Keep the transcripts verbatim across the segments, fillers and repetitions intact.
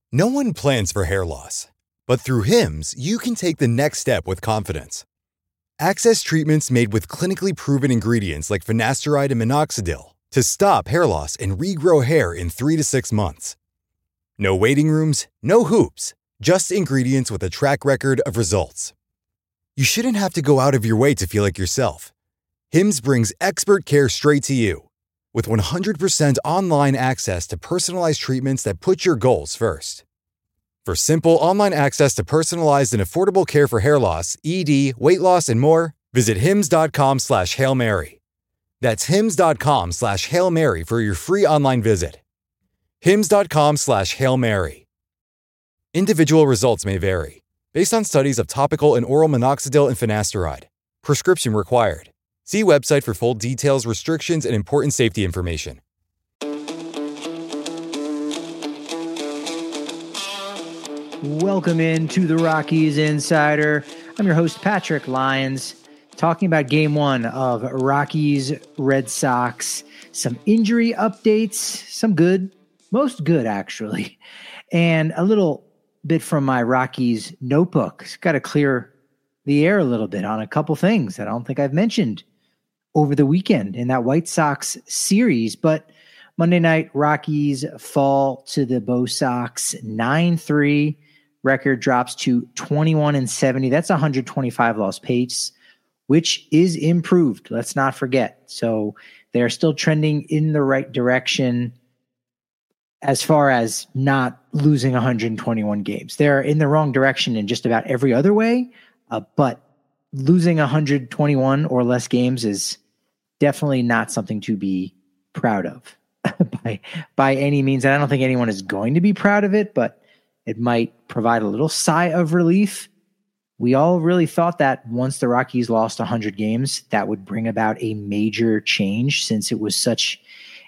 No one plans for hair loss, but through Hims, you can take the next step with confidence. Access treatments made with clinically proven ingredients like finasteride and minoxidil to stop hair loss and regrow hair in three to six months. No waiting rooms, no hoops, just ingredients with a track record of results. You shouldn't have to go out of your way to feel like yourself. Hims brings expert care straight to you. With one hundred percent online access to personalized treatments that put your goals first. For simple online access to personalized and affordable care for hair loss, E D, weight loss, and more, visit hims.com slash Hail Mary. That's hims.com slash Hail Mary for your free online visit. hims.com slash Hail Mary. Individual results may vary, based on studies of topical and oral minoxidil and finasteride. Prescription required. See website for full details, restrictions, and important safety information. Welcome in to the Rockies Insider. I'm your host, Patrick Lyons, talking about game one of Rockies Red Sox. Some injury updates, some good, most good actually, and a little bit from my Rockies notebook. Got to clear the air a little bit on a couple things that I don't think I've mentioned over the weekend in that White Sox series. But Monday night, Rockies fall to the Bo Sox nine three. Record drops to twenty-one and seventy. That's a one hundred twenty-five loss pace, which is improved. Let's not forget. So they're still trending in the right direction as far as not losing one hundred twenty-one games. They're in the wrong direction in just about every other way, uh, but losing one hundred twenty-one or less games is definitely not something to be proud of by, by any means. And I don't think anyone is going to be proud of it, but it might provide a little sigh of relief. We all really thought that once the Rockies lost one hundred games, that would bring about a major change, since it was such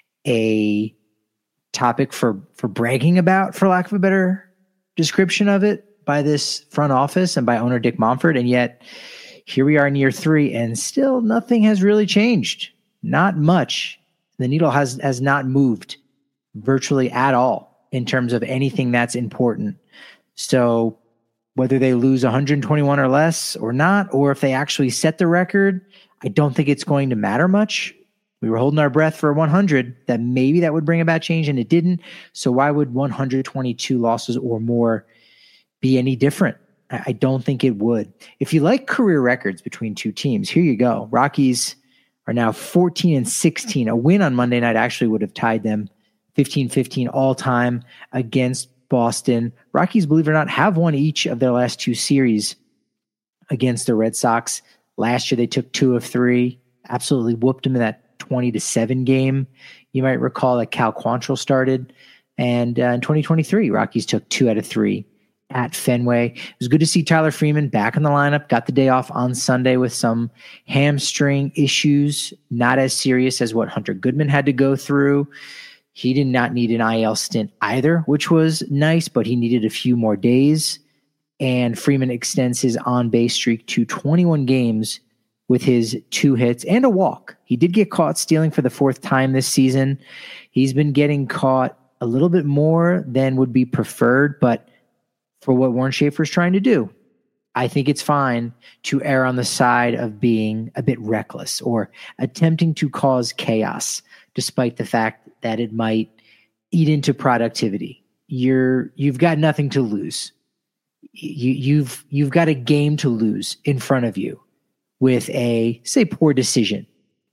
a topic for, for bragging about, for lack of a better description of it, by this front office and by owner Dick Monfort. And yet here we are in year three, and still nothing has really changed. Not much. The needle has, has not moved virtually at all in terms of anything that's important. So whether they lose one hundred twenty-one or less or not, or if they actually set the record, I don't think it's going to matter much. We were holding our breath for one hundred, that maybe that would bring about change, and it didn't. So why would one hundred twenty-two losses or more be any different? I don't think it would. If you like career records between two teams, here you go. Rockies are now fourteen and sixteen. A win on Monday night actually would have tied them fifteen fifteen all time against Boston. Rockies, believe it or not, have won each of their last two series against the Red Sox. Last year, they took two of three, absolutely whooped them in that twenty to seven game. You might recall that Cal Quantrill started. And uh, in twenty twenty-three, Rockies took two out of three at Fenway. It was good to see Tyler Freeman back in the lineup. Got the day off on Sunday with some hamstring issues, not as serious as what Hunter Goodman had to go through. He did not need an I L stint either, which was nice, but he needed a few more days. And Freeman extends his on-base streak to twenty-one games with his two hits and a walk. He did get caught stealing for the fourth time this season. He's been getting caught a little bit more than would be preferred, but for what Warren Schaefer is trying to do, I think it's fine to err on the side of being a bit reckless or attempting to cause chaos, despite the fact that it might eat into productivity. You're, you've got nothing to lose. You, you've, you've got a game to lose in front of you with a, say, poor decision.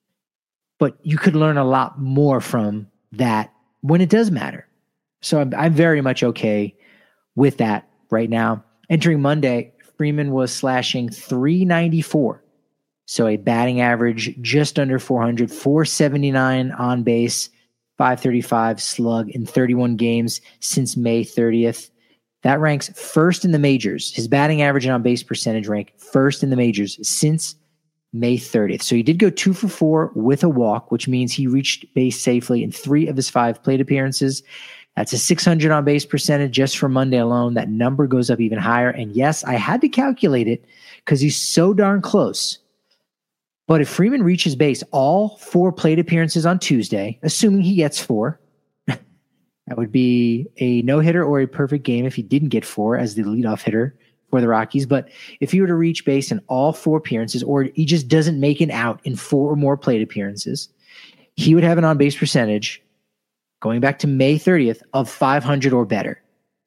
But you could learn a lot more from that when it does matter. So I'm, I'm very much okay with that right now. Entering Monday, Freeman was slashing three ninety-four. So a batting average just under four hundred, four seventy-nine on base, five thirty-five slug in thirty-one games since May thirtieth. That ranks first in the majors. His batting average and on base percentage rank first in the majors since May thirtieth. So he did go two for four with a walk, which means he reached base safely in three of his five plate appearances. That's a six hundred on base percentage just for Monday alone. That number goes up even higher. And yes, I had to calculate it because he's so darn close. But if Freeman reaches base all four plate appearances on Tuesday, assuming he gets four, That would be a no-hitter or a perfect game if he didn't get four as the leadoff hitter for the Rockies. But if he were to reach base in all four appearances, or he just doesn't make an out in four or more plate appearances, he would have an on-base percentage going back to May thirtieth of five hundred or better.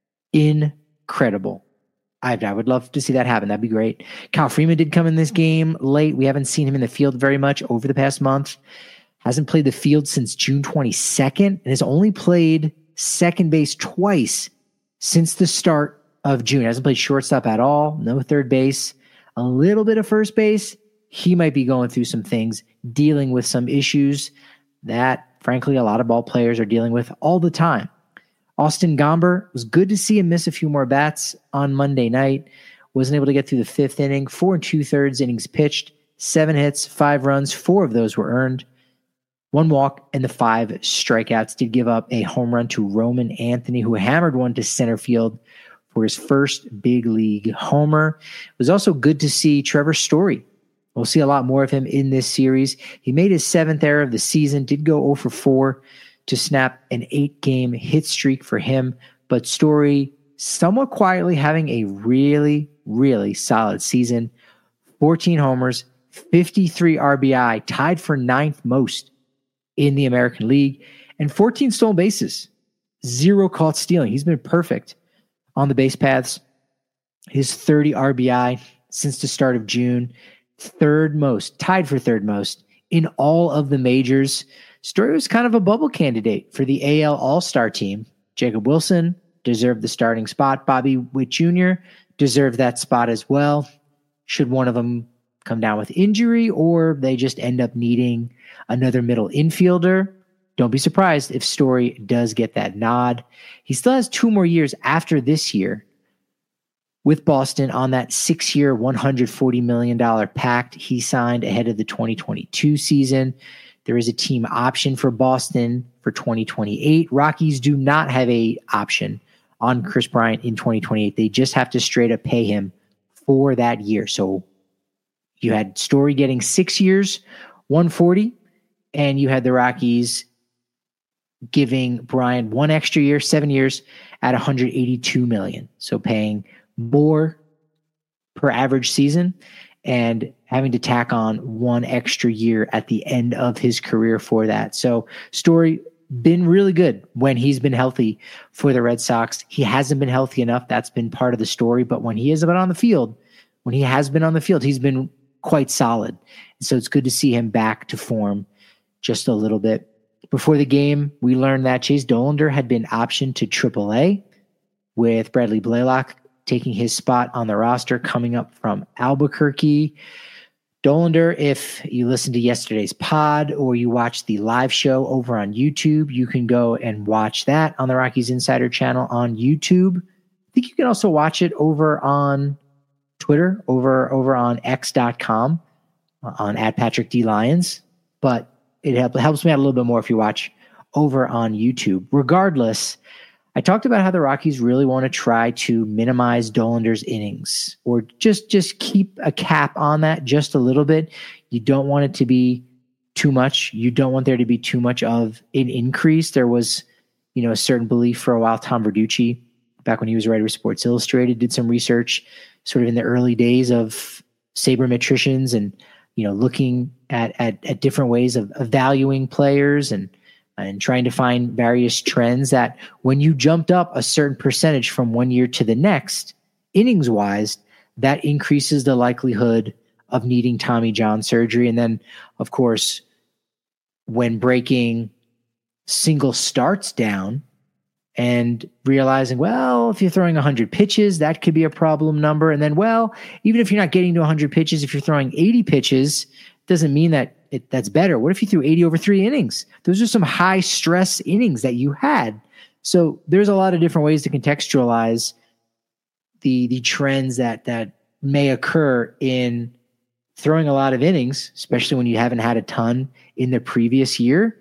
Incredible. I, I would love to see that happen. That'd be great. Kyle Freeman did come in this game late. We haven't seen him in the field very much over the past month. Hasn't played the field since June twenty-second and has only played second base twice since the start of June. Hasn't played shortstop at all. No third base. A little bit of first base. He might be going through some things, dealing with some issues that, frankly, a lot of ball players are dealing with all the time. Austin Gomber, was good to see him miss a few more bats on Monday night. Wasn't able to get through the fifth inning. Four and two-thirds innings pitched. Seven hits, five runs. Four of those were earned. One walk and the five strikeouts. Did give up a home run to Roman Anthony, who hammered one to center field for his first big league homer. It was also good to see Trevor Story. We'll see a lot more of him in this series. He made his seventh error of the season. Did go oh for four. To snap an eight-game hit streak for him. But Story somewhat quietly having a really, really solid season. fourteen homers, fifty-three R B I, tied for ninth most in the American League, and fourteen stolen bases. Zero caught stealing. He's been perfect on the base paths. His thirty R B I since the start of June. Third most, tied for third most in all of the majors. Story was kind of a bubble candidate for the A L All-Star team. Jacob Wilson deserved the starting spot. Bobby Witt Junior deserved that spot as well. Should one of them come down with injury or they just end up needing another middle infielder, don't be surprised if Story does get that nod. He still has two more years after this year with Boston on that six-year, one hundred forty million dollars pact he signed ahead of the twenty twenty-two season. There is a team option for Boston for twenty twenty-eight. Rockies do not have a option on Kris Bryant in twenty twenty-eight. They just have to straight up pay him for that year. So you had Story getting six years, one hundred forty, and you had the Rockies giving Bryant one extra year, seven years at one hundred eighty-two million dollars. So paying more per average season and having to tack on one extra year at the end of his career for that. So Story been really good when he's been healthy for the Red Sox. He hasn't been healthy enough. That's been part of the story. But when he has been on the field, when he has been on the field, he's been quite solid. And so it's good to see him back to form just a little bit. Before the game, we learned that Chase Dollander had been optioned to triple A, with Bradley Blaylock taking his spot on the roster coming up from Albuquerque. Dollander, if you listened to yesterday's pod or you watched the live show over on YouTube, you can go and watch that on the Rockies Insider channel on YouTube. I think you can also watch it over on Twitter, over, over on x dot com, on at Patrick D. Lyons. But it help, helps me out a little bit more if you watch over on YouTube. Regardless, I talked about how the Rockies really want to try to minimize Dollander's innings, or just, just keep a cap on that just a little bit. You don't want it to be too much. You don't want there to be too much of an increase. There was, you know, a certain belief for a while. Tom Verducci, back when he was a writer with Sports Illustrated, did some research sort of in the early days of sabermetricians and, you know, looking at, at, at different ways of, of valuing players and, and trying to find various trends that when you jumped up a certain percentage from one year to the next, innings wise, that increases the likelihood of needing Tommy John surgery. And then, of course, when breaking single starts down and realizing, well, if you're throwing one hundred pitches, that could be a problem number. And then, well, even if you're not getting to one hundred pitches, if you're throwing eighty pitches, doesn't mean that it, that's better. What if you threw eighty over three innings? Those are some high stress innings that you had. So there's a lot of different ways to contextualize the the trends that that may occur in throwing a lot of innings, especially when you haven't had a ton in the previous year.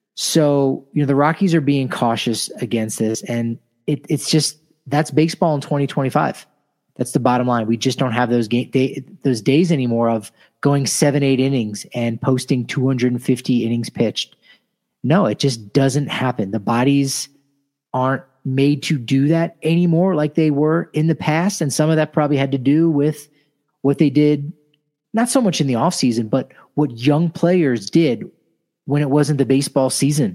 So, you know, the Rockies are being cautious against this, and it, it's just, that's baseball in twenty twenty-five. That's the bottom line. We just don't have those game day, those days anymore of going seven, eight innings and posting two hundred fifty innings pitched. No, it just doesn't happen. The body's aren't made to do that anymore like they were in the past. And some of that probably had to do with what they did, not so much in the offseason, but what young players did when it wasn't the baseball season.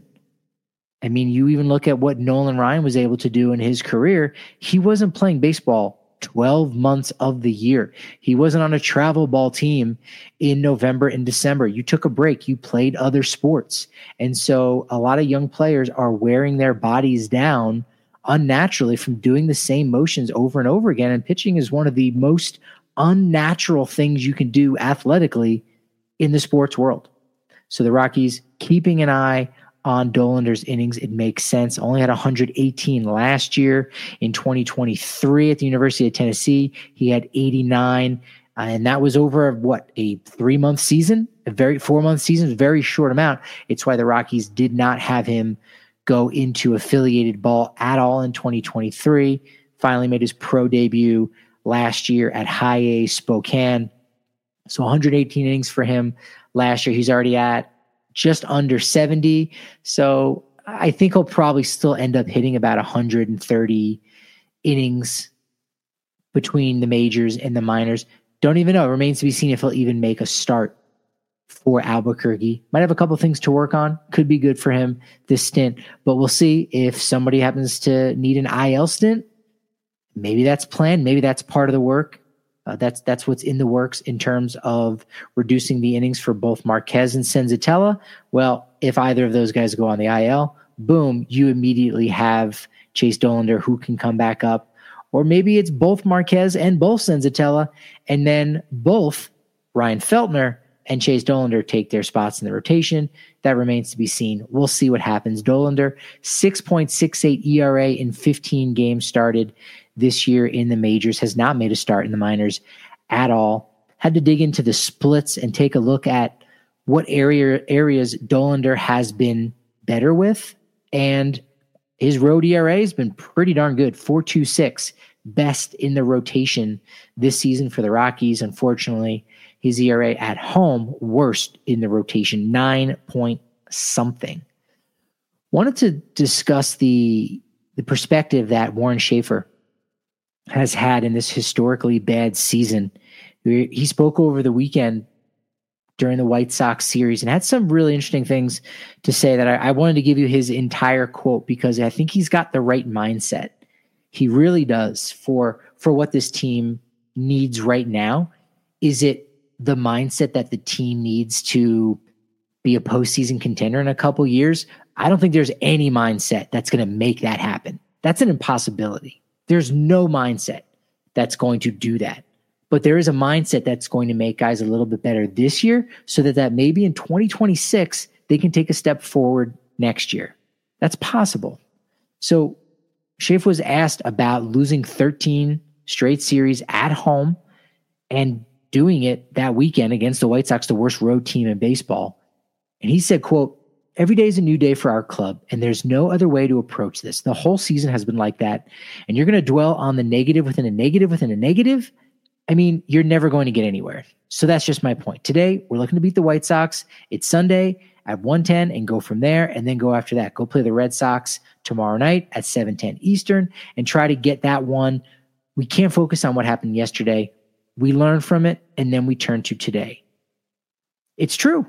I mean, you even look at what Nolan Ryan was able to do in his career. He wasn't playing baseball twelve months of the year. He wasn't on a travel ball team in November and December. You took a break. You played other sports. And so a lot of young players are wearing their bodies down unnaturally from doing the same motions over and over again. And pitching is one of the most unnatural things you can do athletically in the sports world. So the Rockies keeping an eye on Dollander's innings. It makes sense. Only had one hundred eighteen last year. In twenty twenty-three at the University of Tennessee, he had eighty-nine. Uh, and that was over what, a three-month season, a very four-month season, a very short amount. It's why the Rockies did not have him go into affiliated ball at all in twenty twenty-three. Finally made his pro debut last year at High A Spokane. So one hundred eighteen innings for him last year. He's already at just under seventy. So I think he'll probably still end up hitting about one hundred thirty innings between the majors and the minors. Don't even know. It remains to be seen if he'll even make a start for Albuquerque. Might have a couple things to work on. Could be good for him this stint, but we'll see if somebody happens to need an I L stint. Maybe that's planned. Maybe that's part of the work. Uh, that's that's what's in the works in terms of reducing the innings for both Marquez and Senzatella. Well, if either of those guys go on the I L, boom, you immediately have Chase Dollander who can come back up. Or maybe it's both Marquez and both Senzatella, and then both Ryan Feltner and Chase Dollander take their spots in the rotation. That remains to be seen. We'll see what happens. Dollander, six point six eight E R A in fifteen games started this year in the majors, has not made a start in the minors at all. Had to dig into the splits and take a look at what area areas Dollander has been better with. And his road E R A has been pretty darn good. four point two six, best in the rotation this season for the Rockies. Unfortunately, his E R A at home, worst in the rotation, nine point something. Wanted to discuss the, the perspective that Warren Schaefer has had in this historically bad season. He spoke over the weekend during the White Sox series and had some really interesting things to say that I, I wanted to give you his entire quote because I think he's got the right mindset. He really does for, for what this team needs right now. Is it the mindset that the team needs to be a postseason contender in a couple years? I don't think there's any mindset that's going to make that happen. That's an impossibility. There's no mindset that's going to do that. But there is a mindset that's going to make guys a little bit better this year so that, that maybe in twenty twenty-six, they can take a step forward next year. That's possible. So Schaefer was asked about losing thirteen straight series at home and doing it that weekend against the White Sox, the worst road team in baseball. And he said, quote, "Every day is a new day for our club, and there's no other way to approach this. The whole season has been like that, and you're going to dwell on the negative within a negative within a negative. I mean, you're never going to get anywhere. So that's just my point. Today, we're looking to beat the White Sox. It's Sunday at one ten and go from there, and then go after that. Go play the Red Sox tomorrow night at seven ten Eastern and try to get that one. We can't focus on what happened yesterday. We learn from it, and then we turn to today." It's true.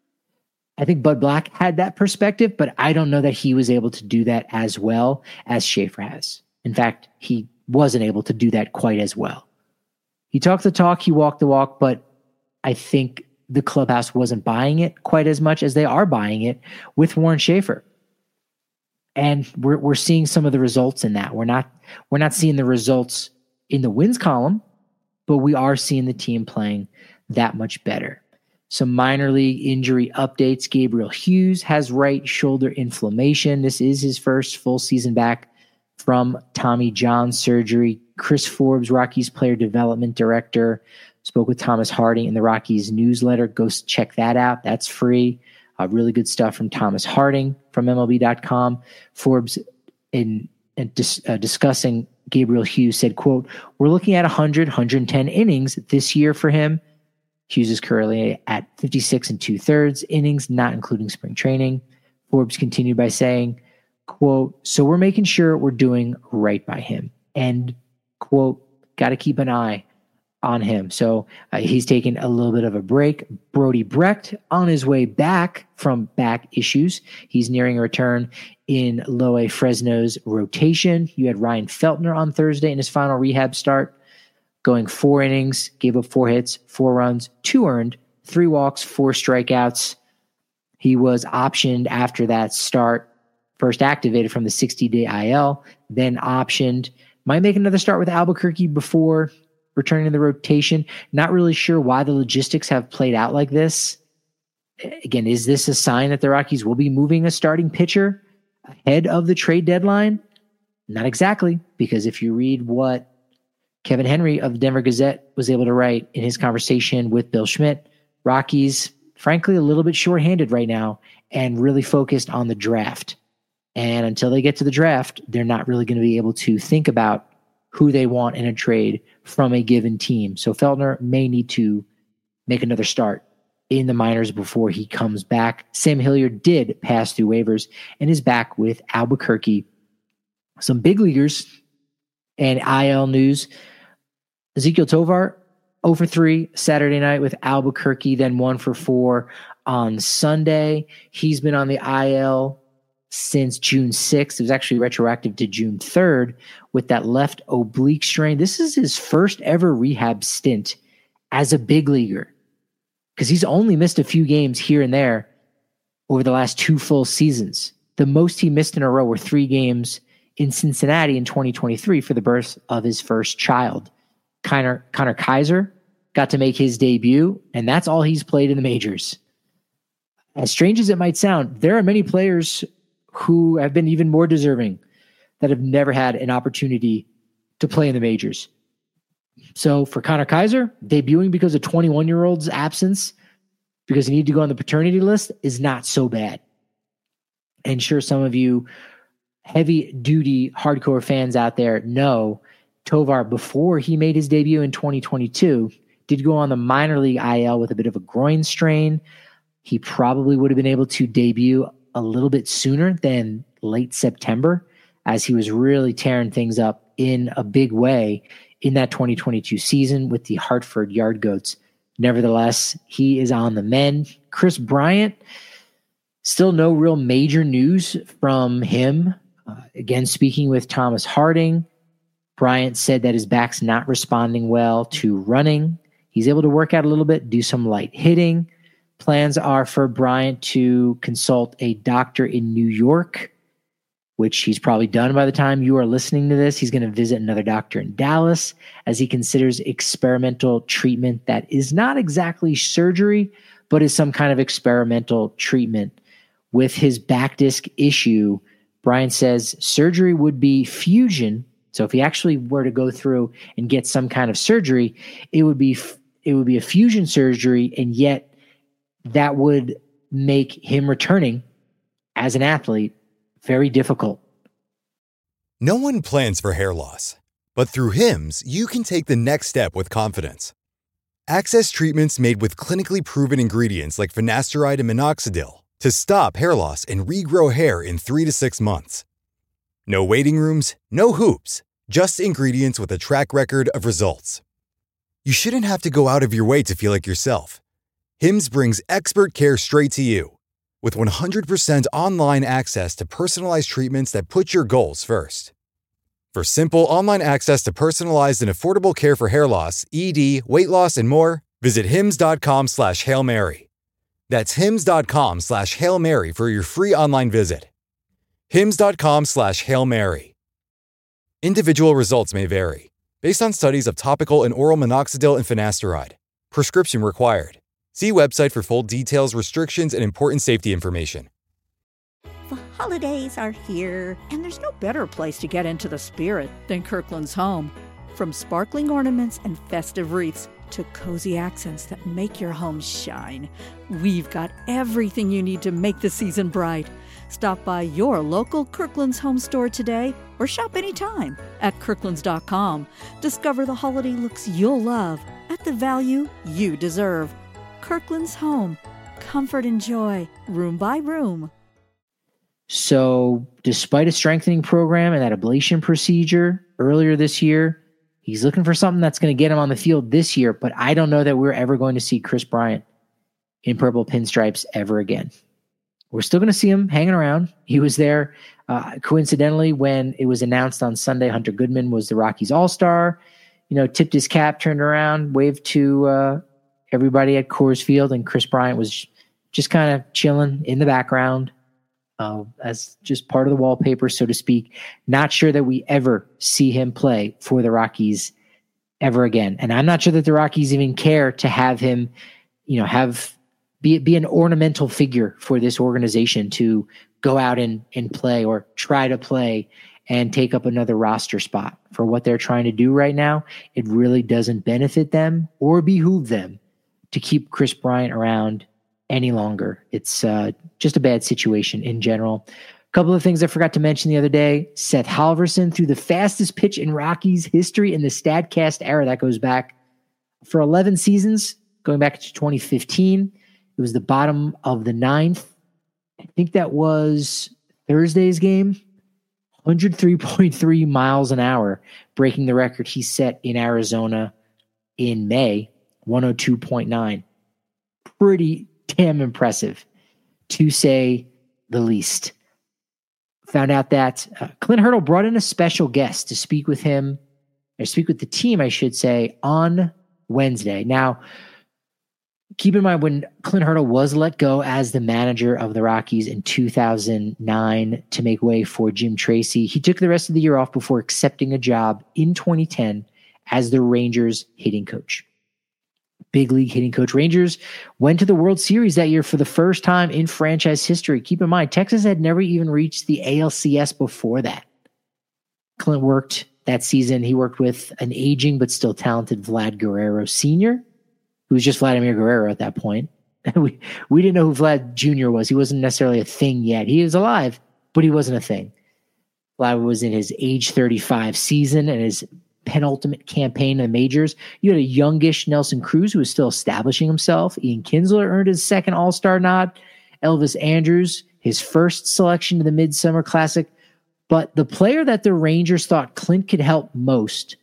I think Bud Black had that perspective, but I don't know that he was able to do that as well as Schaefer has. In fact, he wasn't able to do that quite as well. He talked the talk, he walked the walk, but I think the clubhouse wasn't buying it quite as much as they are buying it with Warren Schaefer. And we're we're seeing some of the results in that. We're not we're not seeing the results in the wins column, but we are seeing the team playing that much better. Some minor league injury updates. Gabriel Hughes has right shoulder inflammation. This is his first full season back from Tommy John surgery. Chris Forbes, Rockies player development director, spoke with Thomas Harding in the Rockies newsletter. Go check that out. That's free. Uh, really good stuff from Thomas Harding from M L B dot com. Forbes, in, in dis, uh, discussing Gabriel Hughes, said, quote, "We're looking at one hundred, one hundred ten innings this year for him." Hughes is currently at fifty-six and two thirds innings, not including spring training. Forbes continued by saying, quote, so we're making sure we're doing right by him. End quote, got to keep an eye on him. So uh, he's taking a little bit of a break. Brody Brecht on his way back from back issues. He's nearing a return in Loe Fresno's rotation. You had Ryan Feltner on Thursday in his final rehab start, going four innings, gave up four hits, four runs, two earned, three walks, four strikeouts. He was optioned after that start, first activated from the sixty-day I L, then optioned. Might make another start with Albuquerque before returning to the rotation. Not really sure why the logistics have played out like this. Again, is this a sign that the Rockies will be moving a starting pitcher ahead of the trade deadline? Not exactly, because if you read what Kevin Henry of the Denver Gazette was able to write in his conversation with Bill Schmidt, Rockies, frankly, a little bit shorthanded right now and really focused on the draft. And until they get to the draft, they're not really going to be able to think about who they want in a trade from a given team. So Feltner may need to make another start in the minors before he comes back. Sam Hilliard did pass through waivers and is back with Albuquerque. Some big leaguers and I L news. Ezequiel Tovar, oh for three Saturday night with Albuquerque, then one for four on Sunday. He's been on the I L since June sixth. It was actually retroactive to June third with that left oblique strain. This is his first ever rehab stint as a big leaguer, because he's only missed a few games here and there over the last two full seasons. The most he missed in a row were three games in Cincinnati in twenty twenty-three for the birth of his first child. Connor, Connor Kaiser got to make his debut, and that's all he's played in the majors. As strange as it might sound, there are many players who have been even more deserving that have never had an opportunity to play in the majors. So for Connor Kaiser, debuting because of twenty-one-year-old's absence, because he needed to go on the paternity list, is not so bad. And sure, some of you heavy-duty hardcore fans out there know Tovar, before he made his debut in twenty twenty-two, did go on the minor league I L with a bit of a groin strain. He probably would have been able to debut a little bit sooner than late September, as he was really tearing things up in a big way in that twenty twenty-two season with the Hartford Yard Goats. Nevertheless, he is on the mend. Chris Bryant, still no real major news from him. Uh, again, speaking with Thomas Harding, Bryant said that his back's not responding well to running. He's able to work out a little bit, do some light hitting. Plans are for Bryant to consult a doctor in New York, which he's probably done by the time you are listening to this. He's going to visit another doctor in Dallas as he considers experimental treatment that is not exactly surgery, but is some kind of experimental treatment. With his back disc issue, Bryant says surgery would be fusion. So if he actually were to go through and get some kind of surgery, it would be it would be a fusion surgery, and yet that would make him returning as an athlete very difficult. No one plans for hair loss, but through Hims, you can take the next step with confidence. Access treatments made with clinically proven ingredients like finasteride and minoxidil to stop hair loss and regrow hair in three to six months. No waiting rooms, no hoops, just ingredients with a track record of results. You shouldn't have to go out of your way to feel like yourself. Hims brings expert care straight to you. With one hundred percent online access to personalized treatments that put your goals first. For simple online access to personalized and affordable care for hair loss, E D, weight loss, and more, visit hims.com slash Hail Mary. That's hims.com slash Hail Mary for your free online visit. hims.com slash Hail Mary. Individual results may vary, based on studies of topical and oral minoxidil and finasteride. Prescription required. See website for full details, restrictions, and important safety information. The holidays are here, and there's no better place to get into the spirit than Kirkland's home. From sparkling ornaments and festive wreaths to cozy accents that make your home shine, we've got everything you need to make the season bright. Stop by your local Kirkland's home store today or shop anytime at kirklands dot com. Discover the holiday looks you'll love at the value you deserve. Kirkland's Home. Comfort and joy, room by room. So despite a strengthening program and that ablation procedure earlier this year, he's looking for something that's going to get him on the field this year, but I don't know that we're ever going to see Kris Bryant in purple pinstripes ever again. We're still going to see him hanging around. He was there, uh, coincidentally, when it was announced on Sunday, Hunter Goodman was the Rockies All-Star, you know, tipped his cap, turned around, waved to uh, everybody at Coors Field, and Kris Bryant was just kind of chilling in the background uh, as just part of the wallpaper, so to speak. Not sure that we ever see him play for the Rockies ever again. And I'm not sure that the Rockies even care to have him, you know, have be be an ornamental figure for this organization to go out and, and play or try to play and take up another roster spot. For what they're trying to do right now, it really doesn't benefit them or behoove them to keep Kris Bryant around any longer. It's uh, just a bad situation in general. A couple of things I forgot to mention the other day. Seth Halverson threw the fastest pitch in Rockies history in the StatCast era. That goes back for eleven seasons, going back to twenty fifteen. It was the bottom of the ninth. I think that was Thursday's game. one oh three point three miles an hour, breaking the record he set in Arizona in May, one oh two point nine. Pretty damn impressive, to say the least. Found out that uh, Clint Hurdle brought in a special guest to speak with him, or speak with the team, I should say, on Wednesday. Now, keep in mind, when Clint Hurdle was let go as the manager of the Rockies in two thousand nine to make way for Jim Tracy, he took the rest of the year off before accepting a job in twenty ten as the Rangers hitting coach. Big league hitting coach. Rangers went to the World Series that year for the first time in franchise history. Keep in mind, Texas had never even reached the A L C S before that. Clint worked that season. He worked with an aging but still talented Vlad Guerrero Senior, who was just Vladimir Guerrero at that point. we, we didn't know who Vlad Junior was. He wasn't necessarily a thing yet. He was alive, but he wasn't a thing. Vlad was in his age thirty-five season and his penultimate campaign in the majors. You had a youngish Nelson Cruz who was still establishing himself. Ian Kinsler earned his second All-Star nod. Elvis Andrus, his first selection to the Midsummer Classic. But the player that the Rangers thought Clint could help most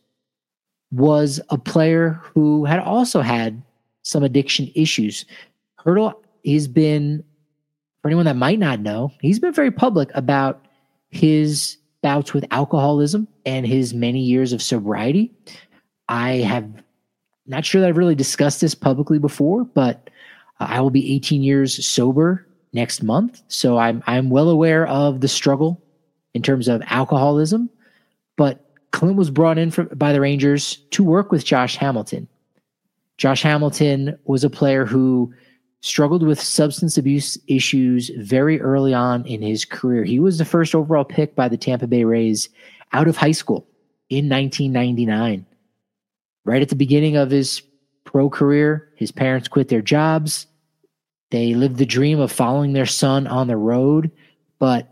was a player who had also had some addiction issues. Hurdle has been, for anyone that might not know, he's been very public about his bouts with alcoholism and his many years of sobriety. I have not sure that I've really discussed this publicly before, but uh, I will be eighteen years sober next month. So I'm, I'm well aware of the struggle in terms of alcoholism, but Clint was brought in for, by the Rangers to work with Josh Hamilton. Josh Hamilton was a player who struggled with substance abuse issues very early on in his career. He was the first overall pick by the Tampa Bay Rays out of high school in nineteen ninety-nine. Right at the beginning of his pro career, his parents quit their jobs. They lived the dream of following their son on the road. But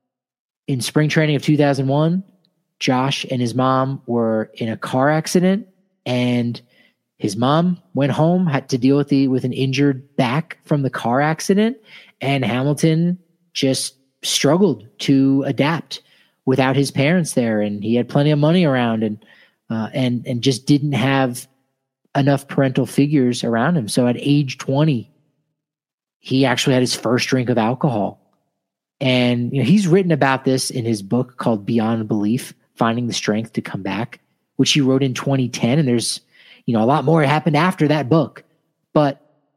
in spring training of two thousand one, Josh and his mom were in a car accident, and his mom went home, had to deal with the with an injured back from the car accident, and Hamilton just struggled to adapt without his parents there, and he had plenty of money around, and uh, and and just didn't have enough parental figures around him. So at age twenty, he actually had his first drink of alcohol, and you know, he's written about this in his book called Beyond Belief: Finding the Strength to Come Back, which he wrote in twenty ten, and there's You know, a lot more happened after that book, but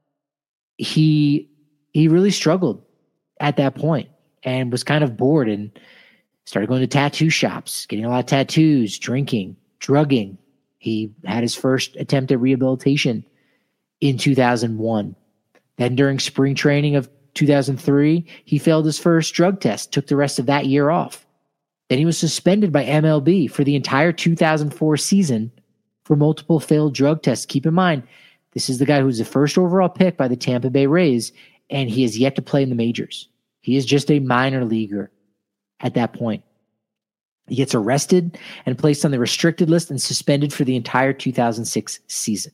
he he really struggled at that point and was kind of bored and started going to tattoo shops, getting a lot of tattoos, drinking, drugging. He had his first attempt at rehabilitation in two thousand one. Then during spring training of two thousand three, he failed his first drug test, took the rest of that year off. Then he was suspended by M L B for the entire two thousand four season for multiple failed drug tests. Keep in mind, this is the guy who's the first overall pick by the Tampa Bay Rays, and he has yet to play in the majors. He is just a minor leaguer at that point. He gets arrested and placed on the restricted list and suspended for the entire two thousand six season.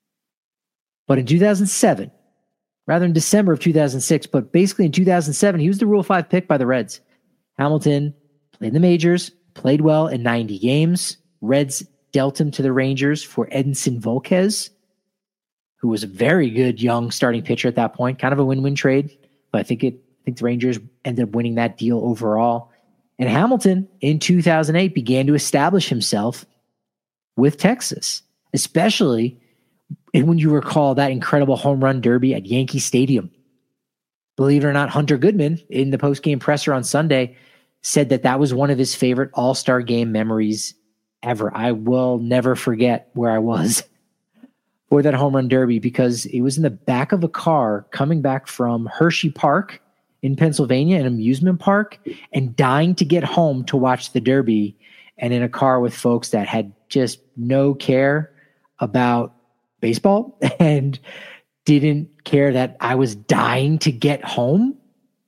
But in two thousand seven, rather in December of two thousand six, but basically in two thousand seven, he was the Rule five pick by the Reds. Hamilton played in the majors, played well in ninety games. Reds dealt him to the Rangers for Edinson Volquez, who was a very good young starting pitcher at that point. Kind of a win-win trade, but I think it. I think the Rangers ended up winning that deal overall. And Hamilton in two thousand eight began to establish himself with Texas, especially when you recall that incredible home run derby at Yankee Stadium. Believe it or not, Hunter Goodman in the postgame presser on Sunday said that that was one of his favorite all-star game memories ever. I will never forget where I was for that home run derby because it was in the back of a car coming back from Hershey Park in Pennsylvania, an amusement park, and dying to get home to watch the derby, and in a car with folks that had just no care about baseball and didn't care that I was dying to get home.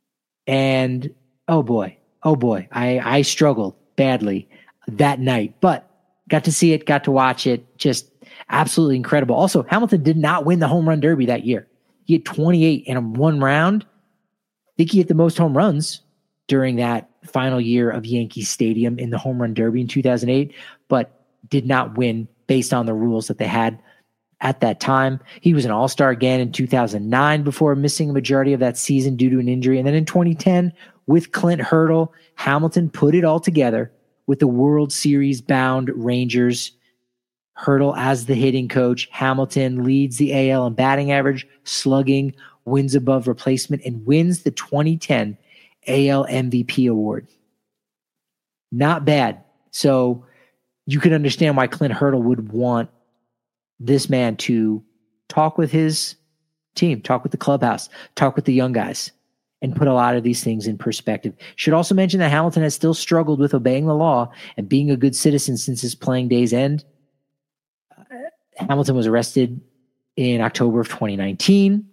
And oh boy, oh boy, I, I struggled badly that night, but got to see it, got to watch it. Just absolutely incredible. Also, Hamilton did not win the home run derby that year. He had twenty-eight in one round. I think he hit the most home runs during that final year of Yankee Stadium in the home run derby in two thousand eight, but did not win based on the rules that they had at that time. He was an all-star again in two thousand nine before missing a majority of that season due to an injury. And then in twenty ten, with Clint Hurdle, Hamilton put it all together with the World Series bound Rangers. Hurdle as the hitting coach. Hamilton leads the A L in batting average, slugging, wins above replacement, and wins the twenty ten A L M V P award. Not bad. So you can understand why Clint Hurdle would want this man to talk with his team, talk with the clubhouse, talk with the young guys, and put a lot of these things in perspective. Should also mention that Hamilton has still struggled with obeying the law and being a good citizen since his playing days end. Hamilton was arrested in October of twenty nineteen.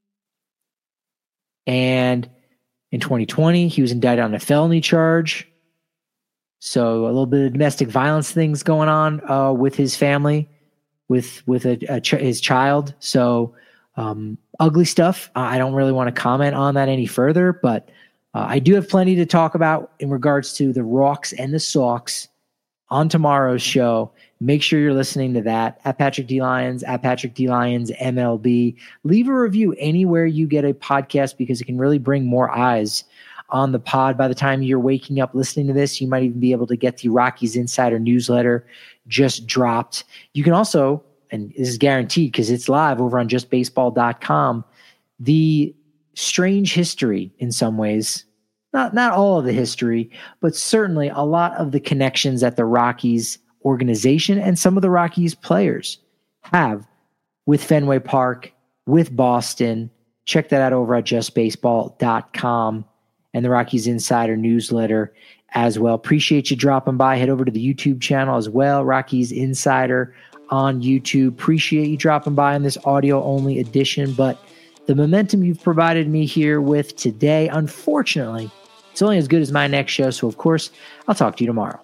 And in twenty twenty, he was indicted on a felony charge. So a little bit of domestic violence things going on uh, with his family, with with a, a ch- his child. So um, ugly stuff. I don't really want to comment on that any further, but uh, I do have plenty to talk about in regards to the Rocks and the Sox on tomorrow's show. Make sure you're listening to that at Patrick D. Lyons, at Patrick D. Lyons M L B. Leave a review anywhere you get a podcast because it can really bring more eyes on the pod. By the time you're waking up listening to this, you might even be able to get the Rockies Insider newsletter just dropped. You can also, and this is guaranteed because it's live over on just baseball dot com, the strange history in some ways, not, not all of the history, but certainly a lot of the connections that the Rockies organization and some of the Rockies players have with Fenway Park, with Boston. Check that out over at just baseball dot com and the Rockies Insider newsletter as well. Appreciate you dropping by. Head over to the YouTube channel as well, Rockies Insider on YouTube. Appreciate you dropping by in this audio-only edition, but the momentum you've provided me here with today, unfortunately, it's only as good as my next show, so of course, I'll talk to you tomorrow.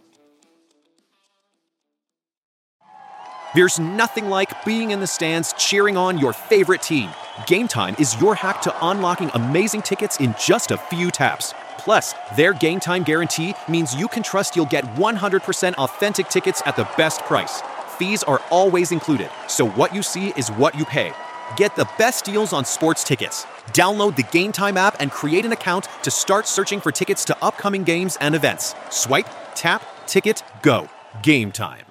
There's nothing like being in the stands cheering on your favorite team. Game Time is your hack to unlocking amazing tickets in just a few taps. Plus, their Game Time guarantee means you can trust you'll get one hundred percent authentic tickets at the best price. Fees are always included, so what you see is what you pay. Get the best deals on sports tickets. Download the Game Time app and create an account to start searching for tickets to upcoming games and events. Swipe, tap, ticket, go. Game Time.